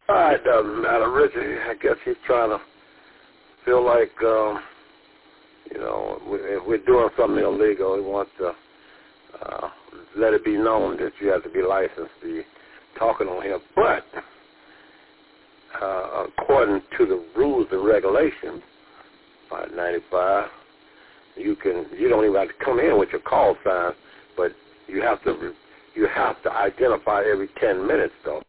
It doesn't matter, Richard. I guess he's trying to feel like, if we're doing something illegal, he wants to let it be known that you have to be licensed to be talking on here. But according to the rules and regulations, 595, you don't even have to come in with your call sign, but you have to identify every 10 minutes though.